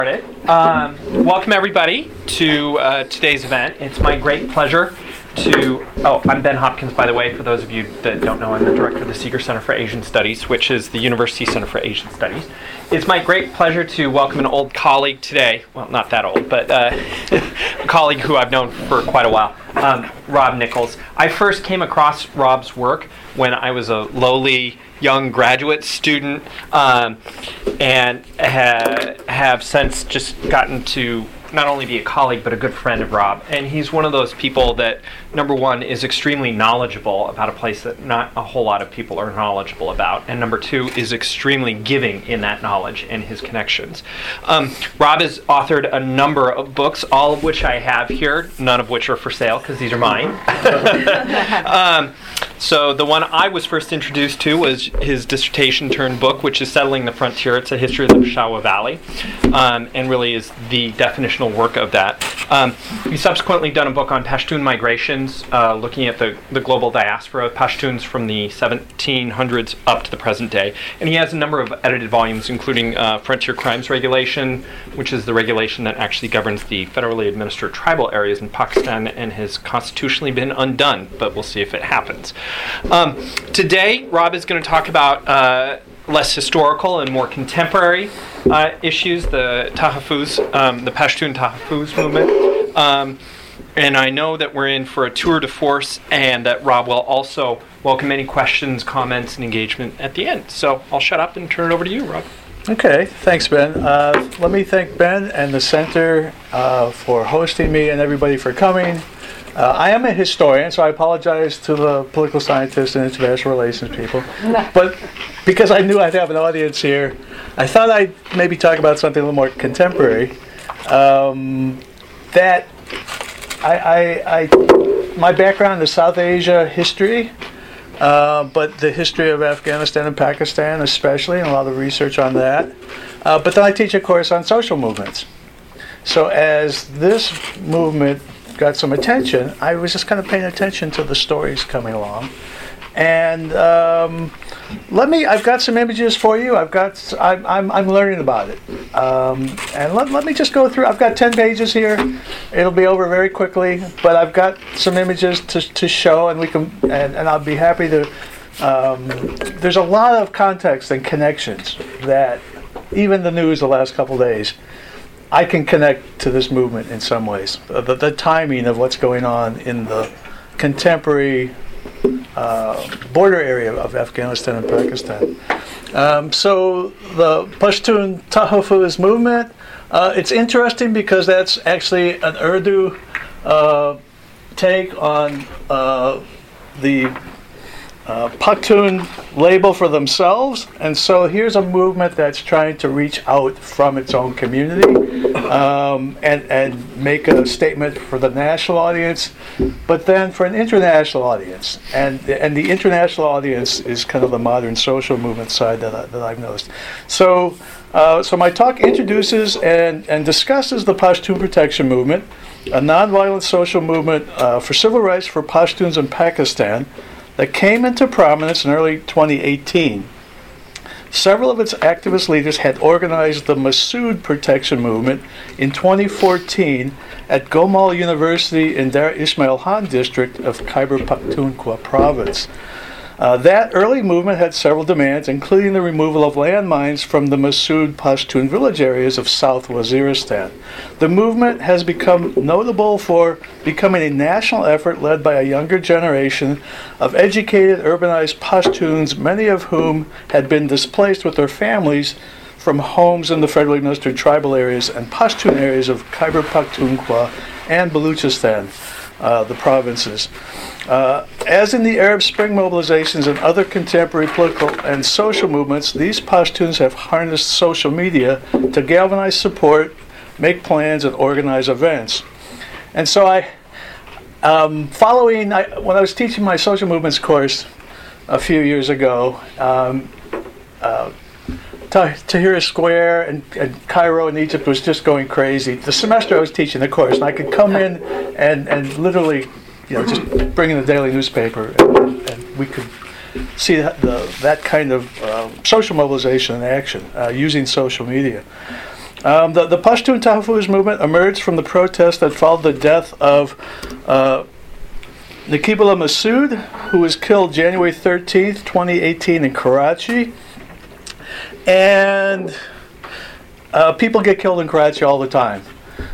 Welcome everybody to today's event. It's my great pleasure to... I'm Ben Hopkins, by the way, for those of you that don't know. I'm the director of the Seeger Center for Asian Studies, which is the University Center for Asian Studies. It's my great pleasure to welcome an old colleague today. Well, not that old, but a colleague who I've known for quite a while, Rob Nichols. I first came across Rob's work when I was a lowly young graduate student, and have since just gotten to not only be a colleague but a good friend of Rob. And he's one of those people that, number one, is extremely knowledgeable about a place that not a whole lot of people are knowledgeable about, and number two, is extremely giving in that knowledge and his connections. Rob has authored a number of books, all of which I have here, none of which are for sale because these are mine. So the one I was first introduced to was his dissertation turned book, which is Settling the Frontier. It's a history of the Peshawar Valley, and really is the definitional work of that. He's subsequently done a book on Pashtun migrations, looking at the global diaspora of Pashtuns from the 1700s up to the present day. And he has a number of edited volumes, including Frontier Crimes Regulation, which is the regulation that actually governs the federally administered tribal areas in Pakistan and has constitutionally been undone, but we'll see if it happens. Today, Rob is going to talk about less historical and more contemporary issues, the Tahaffuz, the Pashtun Tahaffuz movement. And I know that we're in for a tour de force, and that Rob will also welcome any questions, comments, and engagement at the end. So I'll shut up and turn it over to you, Rob. Okay, thanks, Ben. Let me thank Ben and the Center for hosting me and everybody for coming. I am a historian, so I apologize to the political scientists and international relations people. But because I knew I'd have an audience here, I thought I'd maybe talk about something a little more contemporary. That my background is South Asia history, but the history of Afghanistan and Pakistan especially, and a lot of research on that. But then I teach a course on social movements. So as this movement got some attention, I was just kind of paying attention to the stories coming along. And I've got some images for you. I'm learning about it. And let me just go through. I've got 10 pages here. It'll be over very quickly, but I've got some images to show, and I'll be happy to. There's a lot of context and connections that even the news the last couple days, I can connect to this movement in some ways. The timing of what's going on in the contemporary border area of Afghanistan and Pakistan. So the Pashtun Tahaffuz movement, it's interesting because that's actually an Urdu take on the Pashtun label for themselves, and so here's a movement that's trying to reach out from its own community and make a statement for the national audience, but then for an international audience, and the international audience is kind of the modern social movement side that I've noticed. So my talk introduces and discusses the Pashtun Protection Movement, a nonviolent social movement for civil rights for Pashtuns in Pakistan that came into prominence in early 2018. Several of its activist leaders had organized the Massoud Protection Movement in 2014 at Gomal University in Dar Ismail Khan district of Khyber Pakhtunkhwa province. That early movement had several demands, including the removal of landmines from the Massoud Pashtun village areas of South Waziristan. The movement has become notable for becoming a national effort led by a younger generation of educated, urbanized Pashtuns, many of whom had been displaced with their families from homes in the federally administered tribal areas and Pashtun areas of Khyber Pakhtunkhwa and Baluchistan, the provinces. As in the Arab Spring mobilizations and other contemporary political and social movements, these Pashtuns have harnessed social media to galvanize support, make plans, and organize events. And so when I was teaching my social movements course a few years ago, Tahrir Square and Cairo in Egypt was just going crazy. The semester I was teaching the course, and I could come in and literally, just bring in the daily newspaper, and we could see that kind of social mobilization in action using social media. The Pashtun Tahfuz movement emerged from the protests that followed the death of Naqibullah Masood, who was killed January 13th, 2018 in Karachi. And people get killed in Karachi all the time.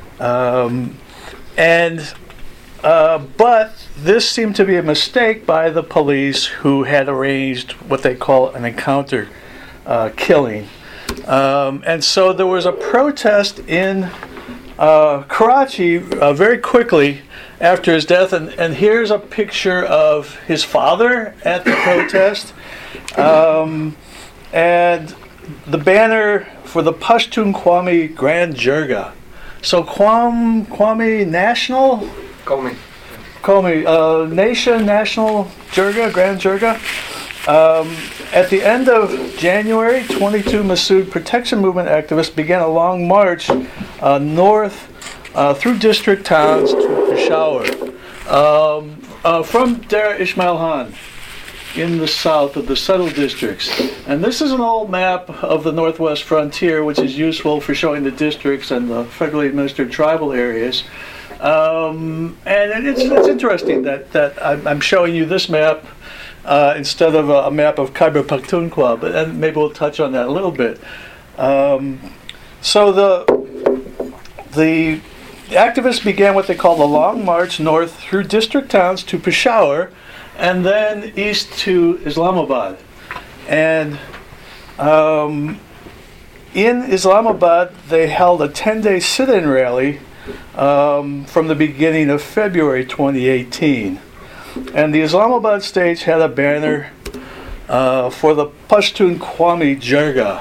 But this seemed to be a mistake by the police, who had arranged what they call an encounter killing. And so there was a protest in Karachi very quickly after his death. And here's a picture of his father at the protest. And the banner for the Pashtun Qawmi Grand Jirga. So Qawmi National? Qawmi Nation National Jirga, Grand Jirga. At the end of January, 22 Masood Protection Movement activists began a long march north through district towns to Peshawar. From Dar Ismail Khan in the south of the settled districts. And this is an old map of the northwest frontier, which is useful for showing the districts and the federally administered tribal areas. And it's interesting that I'm showing you this map instead of a map of Khyber Pakhtunkhwa, but maybe we'll touch on that a little bit. So the activists began what they call the Long March north through district towns to Peshawar, and then east to Islamabad. And in Islamabad, they held a 10-day sit-in rally from the beginning of February 2018. And the Islamabad stage had a banner for the Pashtun Qawmi Jirga.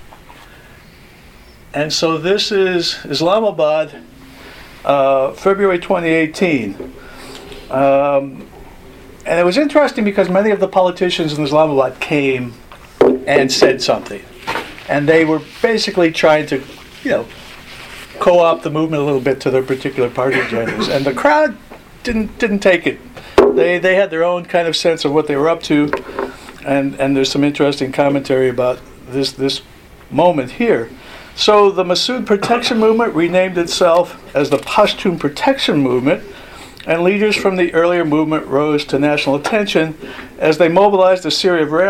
And so this is Islamabad, February 2018. And it was interesting because many of the politicians in Islamabad came and said something. And they were basically trying to, co-opt the movement a little bit to their particular party agendas. And the crowd didn't take it. They had their own kind of sense of what they were up to. And there's some interesting commentary about this moment here. So the Masood Protection Movement renamed itself as the Pashtun Protection Movement, and leaders from the earlier movement rose to national attention as they mobilized a series of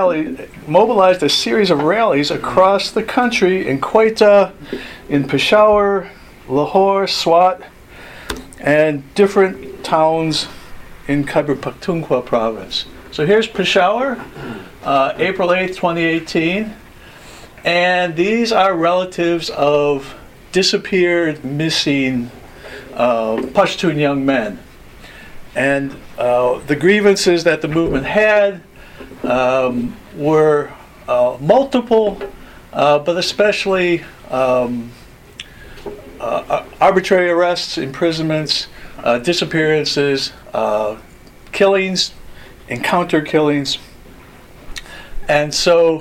rallies across the country in Quetta, in Peshawar, Lahore, Swat, and different towns in Khyber Pakhtunkhwa province. So here's Peshawar, April 8th, 2018. And these are relatives of disappeared, missing Pashtun young men. And the grievances that the movement had were multiple, but especially arbitrary arrests, imprisonments, disappearances, killings, encounter killings. And so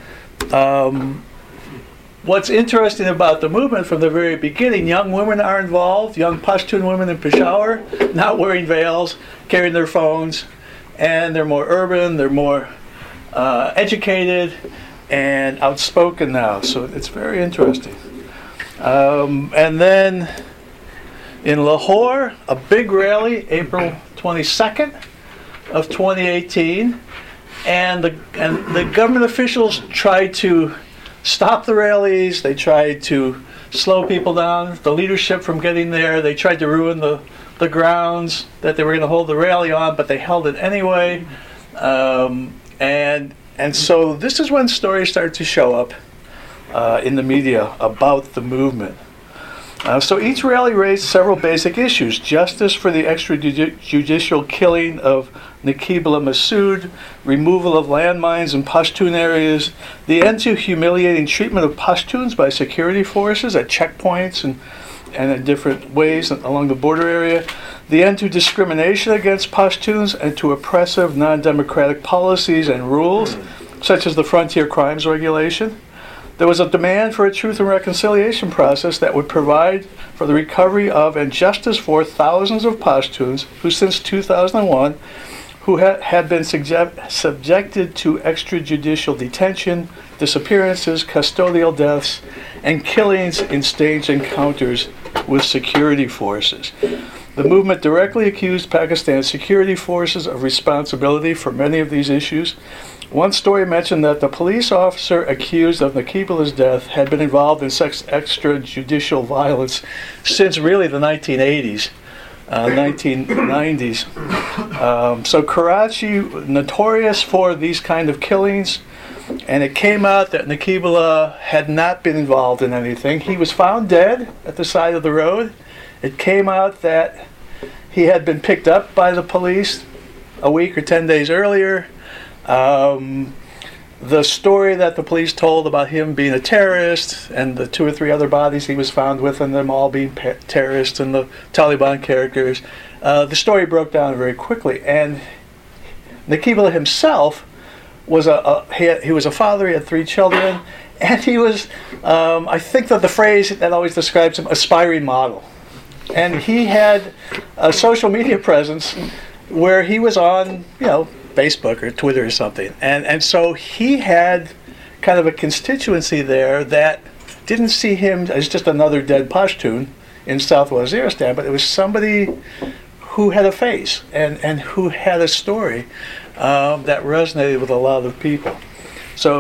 what's interesting about the movement from the very beginning, young women are involved, young Pashtun women in Peshawar, not wearing veils, carrying their phones, and they're more urban, they're more educated and outspoken now. So it's very interesting. And then in Lahore, a big rally, April 22nd of 2018, and the government officials tried to stop the rallies. They tried to slow people down, the leadership from getting there. They tried to ruin the grounds that they were going to hold the rally on, but they held it anyway. And so this is when stories started to show up in the media about the movement. So each rally raised several basic issues: justice for the extrajudicial killing of Naqibullah Masood, removal of landmines in Pashtun areas, the end to humiliating treatment of Pashtuns by security forces at checkpoints and in different ways along the border area, the end to discrimination against Pashtuns and to oppressive non-democratic policies and rules, such as the Frontier Crimes Regulation. There was a demand for a truth and reconciliation process that would provide for the recovery of and justice for thousands of Pashtuns who since 2001 who had been subjected to extrajudicial detention, disappearances, custodial deaths, and killings in staged encounters with security forces. The movement directly accused Pakistan's security forces of responsibility for many of these issues. One story mentioned that the police officer accused of Naqibullah's death had been involved in such extrajudicial violence since really the 1980s. 1990s. So Karachi, notorious for these kind of killings, and it came out that Naqibullah had not been involved in anything. He was found dead at the side of the road. It came out that he had been picked up by the police a week or 10 days earlier. The story that the police told about him being a terrorist and the 2 or 3 other bodies he was found with, and them all being terrorists and the Taliban characters, the story broke down very quickly. And Naqibullah himself was he was a father. He had 3 children, and he was, I think that the phrase that always describes him, aspiring model. And he had a social media presence where he was on, Facebook or Twitter or something. And so he had kind of a constituency there that didn't see him as just another dead Pashtun in South Waziristan, but it was somebody who had a face and who had a story that resonated with a lot of people. So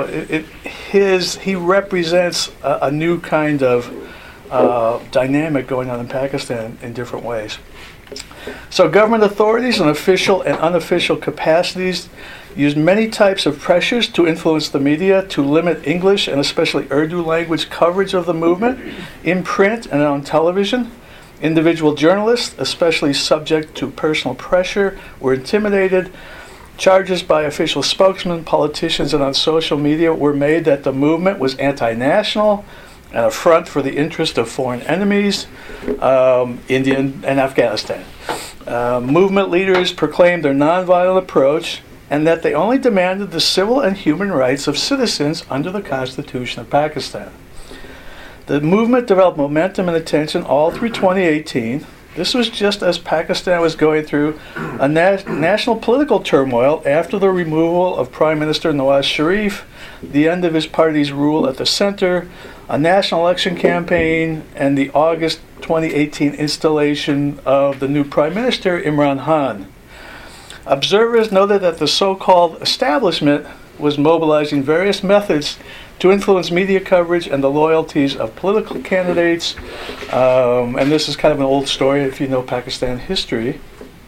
he represents a new kind of dynamic going on in Pakistan in different ways. So government authorities in official and unofficial capacities use many types of pressures to influence the media to limit English and especially Urdu language coverage of the movement in print and on television. Individual journalists, especially subject to personal pressure, were intimidated. Charges by official spokesmen, politicians, and on social media were made that the movement was anti-national, an affront for the interest of foreign enemies, India and Afghanistan. Movement leaders proclaimed their nonviolent approach and that they only demanded the civil and human rights of citizens under the Constitution of Pakistan. The movement developed momentum and attention all through 2018. This was just as Pakistan was going through a national political turmoil after the removal of Prime Minister Nawaz Sharif, the end of his party's rule at the center, a national election campaign, and the August 2018 installation of the new Prime Minister, Imran Khan. Observers noted that the so-called establishment was mobilizing various methods to influence media coverage and the loyalties of political candidates. And this is kind of an old story if you know Pakistan history.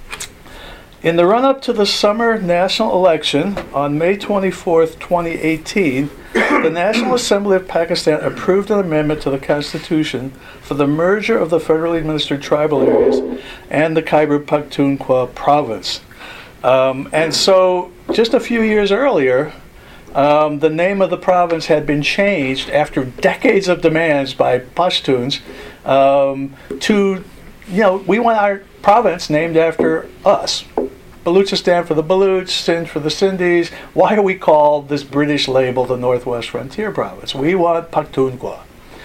In the run-up to the summer national election on May 24th, 2018, the National Assembly of Pakistan approved an amendment to the Constitution for the merger of the federally administered tribal areas and the Khyber Pakhtunkhwa province. And so just a few years earlier, the name of the province had been changed after decades of demands by Pashtuns to, we want our province named after us. Baluchistan for the Baluch, Sindh for the Sindhis. Why do we call this British label the Northwest Frontier Province? We want Pakhtunkhwa,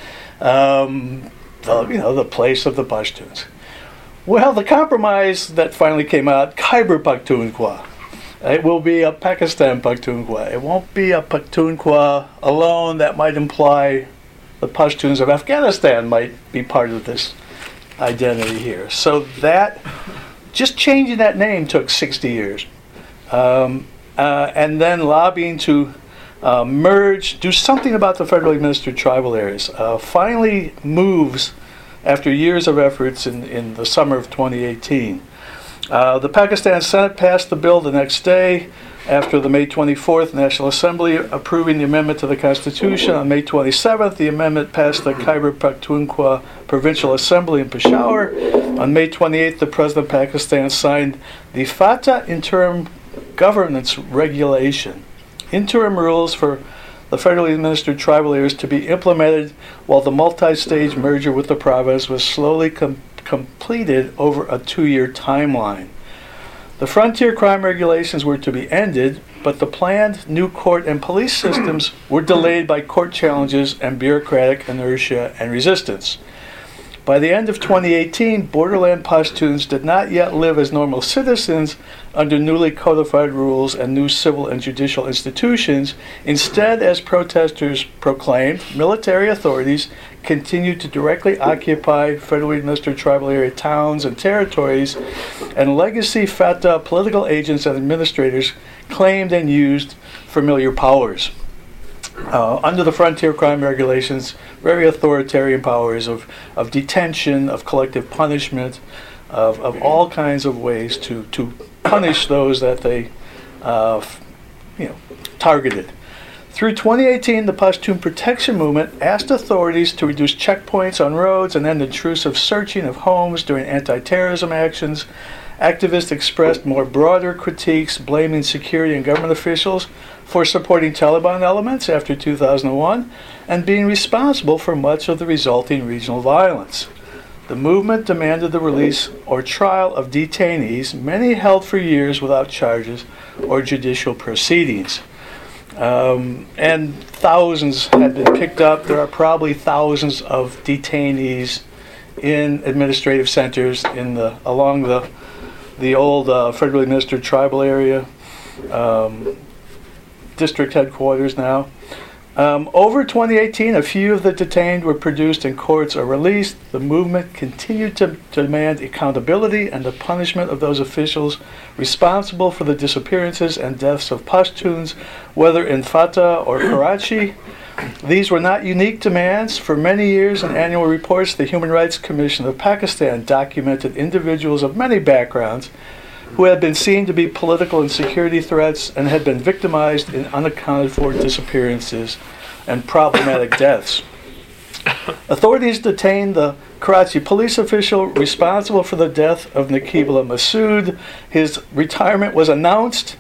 the place of the Pashtuns. Well, the compromise that finally came out, Khyber Pakhtunkhwa. It will be a Pakistan Pakhtunkhwa. It won't be a Pakhtunkhwa alone. That might imply the Pashtuns of Afghanistan might be part of this identity here. So that, just changing that name took 60 years. And then lobbying to merge, do something about the federally administered tribal areas, finally moves after years of efforts in the summer of 2018. The Pakistan Senate passed the bill the next day after the May 24th National Assembly approving the amendment to the Constitution. On May 27th, the amendment passed the Khyber Pakhtunkhwa Provincial Assembly in Peshawar. On May 28th, the President of Pakistan signed the FATA Interim Governance Regulation, interim rules for the federally administered tribal areas to be implemented while the multi-stage merger with the province was slowly completed over a 2-year timeline. The frontier crime regulations were to be ended, but the planned new court and police systems were delayed by court challenges and bureaucratic inertia and resistance. By the end of 2018, borderland Pashtuns did not yet live as normal citizens under newly codified rules and new civil and judicial institutions. Instead, as protesters proclaimed, military authorities continued to directly occupy federally administered tribal area towns and territories, and legacy FATA political agents and administrators claimed and used familiar powers. Under the frontier crime regulations, very authoritarian powers of detention, of collective punishment, of all kinds of ways to punish those that they targeted. Through 2018, the Pashtun Protection Movement asked authorities to reduce checkpoints on roads and end intrusive searching of homes during anti-terrorism actions. Activists expressed more broader critiques, blaming security and government officials for supporting Taliban elements after 2001 and being responsible for much of the resulting regional violence. The movement demanded the release or trial of detainees, many held for years without charges or judicial proceedings. And thousands had been picked up. There are probably thousands of detainees in administrative centers along the old federally administered tribal area, district headquarters now. Over 2018, a few of the detained were produced in courts or released. The movement continued to demand accountability and the punishment of those officials responsible for the disappearances and deaths of Pashtuns, whether in FATA or Karachi. These were not unique demands. For many years, in annual reports, the Human Rights Commission of Pakistan documented individuals of many backgrounds who had been seen to be political and security threats and had been victimized in unaccounted for disappearances and problematic deaths. Authorities detained the Karachi police official responsible for the death of Naqibullah Masood. His retirement was announced.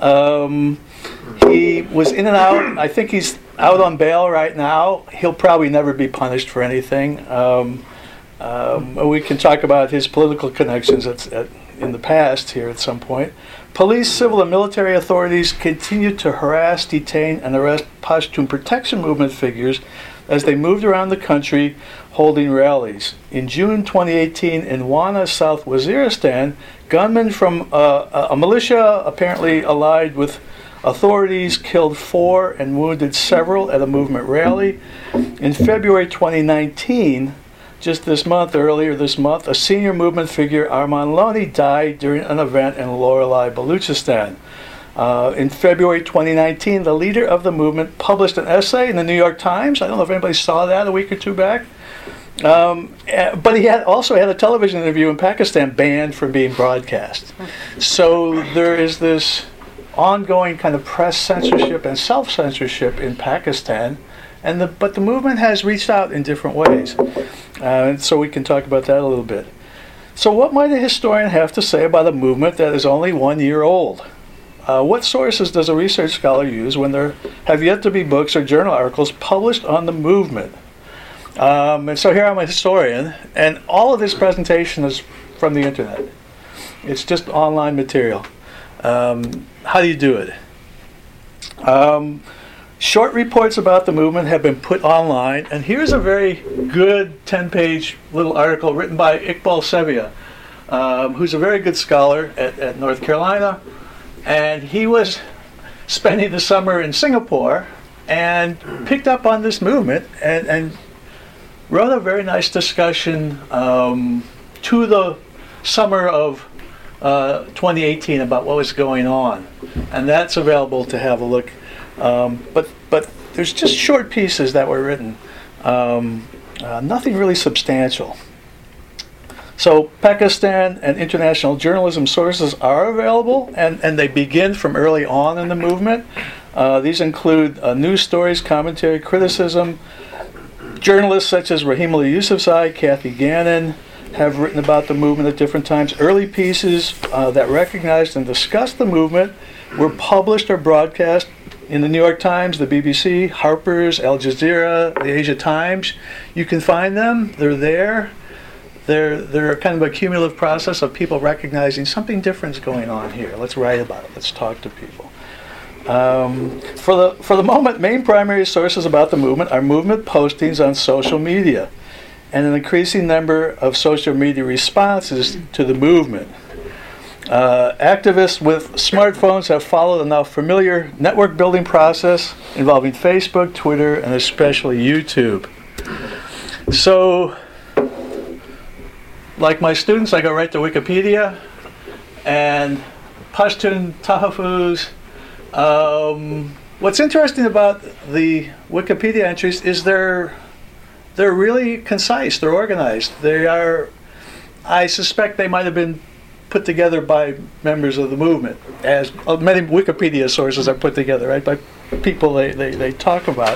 He was in and out. I think he's out on bail right now. He'll probably never be punished for anything. We can talk about his political connections in the past here at some point. Police, civil, and military authorities continued to harass, detain, and arrest Pashtun Protection Movement figures as they moved around the country holding rallies. In June 2018, in Wana, South Waziristan, gunmen from a militia apparently allied with authorities killed 4 and wounded several at a movement rally. In February 2019, just earlier this month, a senior movement figure, Arman Loni, died during an event in Loralai, Baluchistan. In February 2019, the leader of the movement published an essay in the New York Times. I don't know if anybody saw that a week or two back. But he also had a television interview in Pakistan banned from being broadcast. So there is this ongoing kind of press censorship and self-censorship in Pakistan. But the movement has reached out in different ways. So we can talk about that a little bit. So what might a historian have to say about a movement that is only 1 year old? What sources does a research scholar use when there have yet to be books or journal articles published on the movement? And so here I'm a historian, and all of this presentation is from the internet. It's just online material. How do you do it? Short reports about the movement have been put online, and here's a very good 10-page little article written by Iqbal Sevia, who's a very good scholar at North Carolina, and he was spending the summer in Singapore and picked up on this movement and wrote a very nice discussion to the summer of 2018 about what was going on, and that's available to have a look. But there's just short pieces that were written, nothing really substantial. So Pakistan and international journalism sources are available, and they begin from early on in the movement. These include news stories, commentary, criticism. Journalists such as Rahim Ali Yousafzai, Kathy Gannon have written about the movement at different times. Early pieces that recognized and discussed the movement were published or broadcast in the New York Times, the BBC, Harper's, Al Jazeera, the Asia Times. You can find them. They're there. They're kind of a cumulative process of people recognizing something different is going on here. Let's write about it. Let's talk to people. For the moment, main primary sources about the movement are movement postings on social media. and an increasing number of social media responses to the movement. Activists with smartphones have followed a now familiar network building process involving Facebook, Twitter, and especially YouTube. So, like my students, I go right to Wikipedia and Pashtun Tahaffuz. What's interesting about the Wikipedia entries is they're really concise, they're organized. They are, I suspect they might have been put together by members of the movement, as many Wikipedia sources are put together, right, by people they talk about.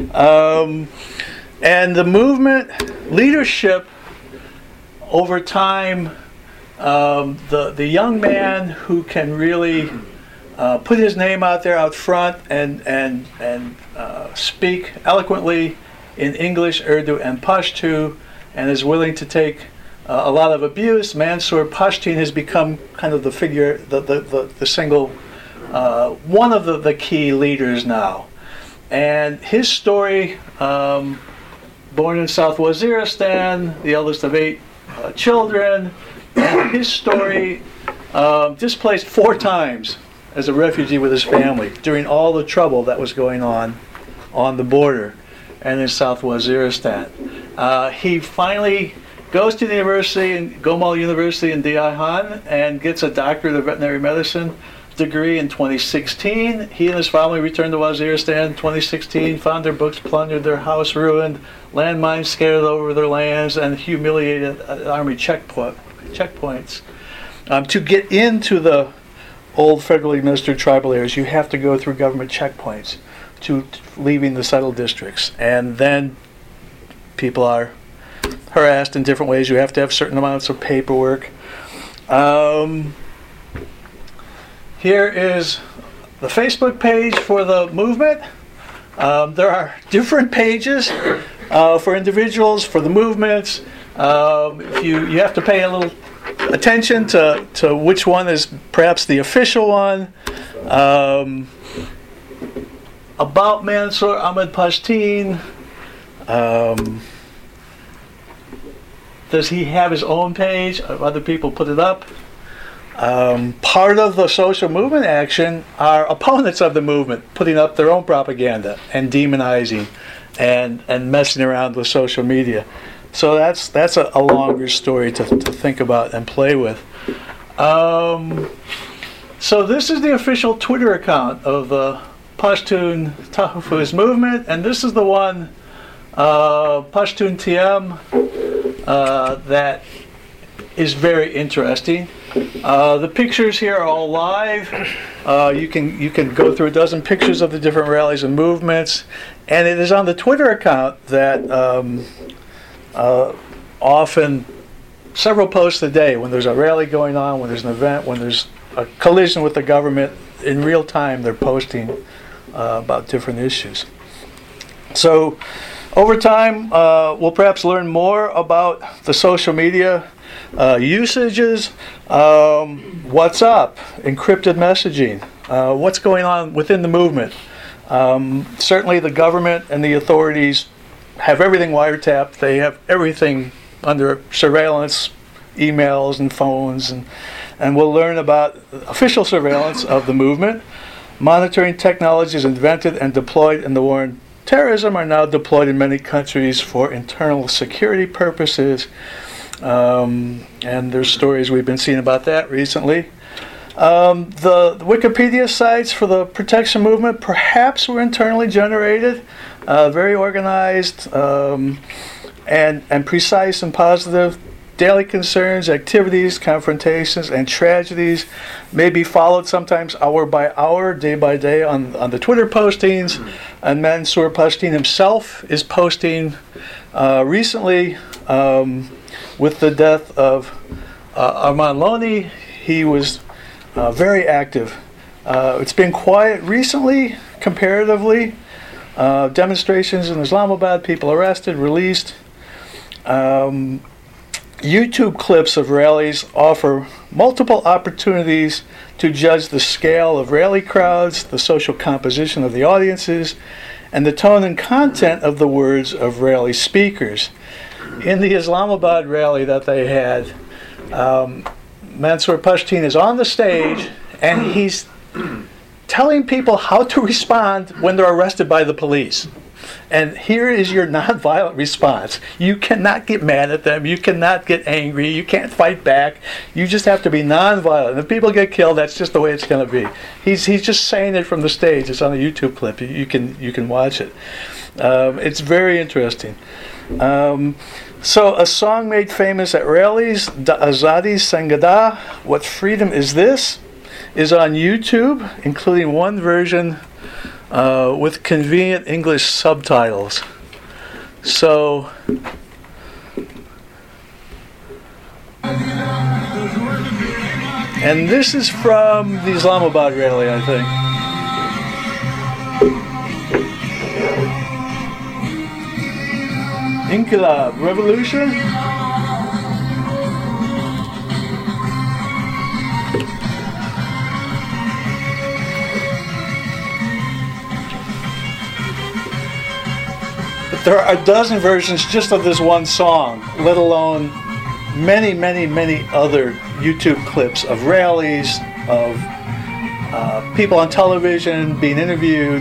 And the movement leadership over time, the young man who can really put his name out there out front and speak eloquently in English, Urdu, and Pashto, and is willing to take a lot of abuse. Mansour Pashtun has become kind of the figure, the single, one of the key leaders now. And his story, born in South Waziristan, the eldest of 8 children, and his story displaced 4 times as a refugee with his family during all the trouble that was going on the border and in South Waziristan. He finally goes to the university, Gomal University in Diahan, and gets a doctorate of veterinary medicine degree in 2016. He and his family returned to Waziristan in 2016, found their books plundered, their house ruined, landmines scattered over their lands, and humiliated army checkpoints. To get into the old federally administered tribal areas, you have to go through government checkpoints to leaving the settled districts. And then people are harassed in different ways. You have to have certain amounts of paperwork. Here is the Facebook page for the movement. There are different pages for individuals, for the movements. You have to pay a little attention to which one is perhaps the official one. About Mansour Ahmad Pashtun. Does he have his own page? Other people put it up. Part of the social movement action are opponents of the movement putting up their own propaganda and demonizing and messing around with social media. So that's a longer story to think about and play with. So this is the official Twitter account of the Pashtun Tahaffuz movement, and this is the one, Pashtun TM, that is very interesting. The pictures here are all live. You can go through a dozen pictures of the different rallies and movements, and it is on the Twitter account that often several posts a day, when there's a rally going on, when there's an event, when there's a collision with the government, in real time they're posting about different issues. So over time, we'll perhaps learn more about the social media usages. What's up? Encrypted messaging. What's going on within the movement? Certainly the government and the authorities have everything wiretapped. They have everything under surveillance, emails and phones, and we'll learn about official surveillance of the movement. Monitoring technologies invented and deployed in the war on terrorism are now deployed in many countries for internal security purposes. And there's stories we've been seeing about that recently. The Wikipedia sites for the protection movement perhaps were internally generated, very organized and precise and positive. Daily concerns, activities, confrontations, and tragedies may be followed sometimes hour by hour, day by day on the Twitter postings. And Mansour Pashtun himself is posting recently with the death of Arman Loni. He was very active. It's been quiet recently, comparatively. Demonstrations in Islamabad, people arrested, released. YouTube clips of rallies offer multiple opportunities to judge the scale of rally crowds, the social composition of the audiences, and the tone and content of the words of rally speakers. in the Islamabad rally that they had, Mansour Pashtun is on the stage and he's telling people how to respond when they're arrested by the police. And here is your nonviolent response. You cannot get mad at them. You cannot get angry. You can't fight back. You just have to be nonviolent. And if people get killed, that's just the way it's going to be. He's just saying it from the stage. It's on a YouTube clip. You can watch it. It's very interesting. So a song made famous at rallies, Da Azadi Sangada, What Freedom Is This, is on YouTube, including one version with convenient English subtitles. So, and this is from the Islamabad rally, I think. Inqilab, revolution. But there are a dozen versions just of this one song, let alone many, many, many other YouTube clips of rallies, of people on television being interviewed.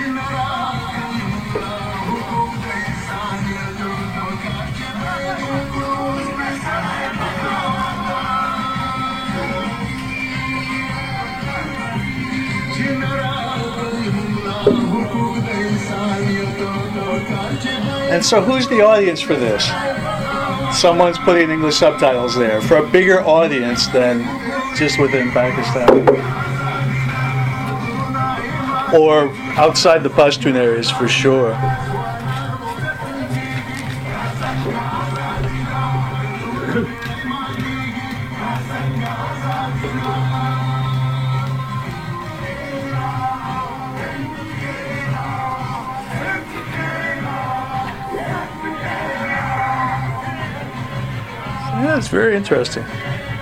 And so who's the audience for this? Someone's putting English subtitles there for a bigger audience than just within Pakistan. Or outside the Pashtun areas for sure. Yeah, it's very interesting.